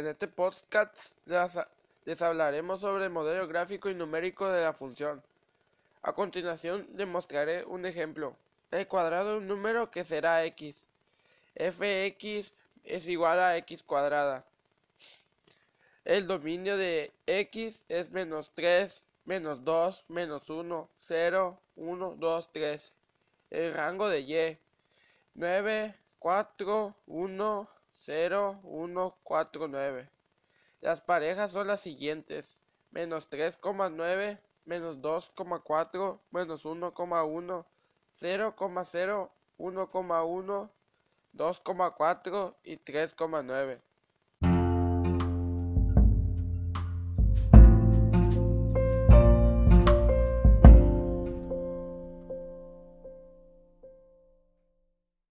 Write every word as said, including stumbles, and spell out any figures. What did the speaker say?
En este podcast les, les hablaremos sobre el modelo gráfico y numérico de la función. A continuación demostraré un ejemplo. El cuadrado de un número que será x. Fx es igual a x cuadrada. El dominio de x es menos tres, menos dos, menos uno, cero, uno, dos, tres. El rango de y, nueve, cuatro, uno, cero, uno, cuatro, nueve. Las parejas son las siguientes: menos tres coma nueve, menos dos coma cuatro, menos uno coma uno, cero coma cero, uno coma uno, dos coma cuatro y tres coma nueve.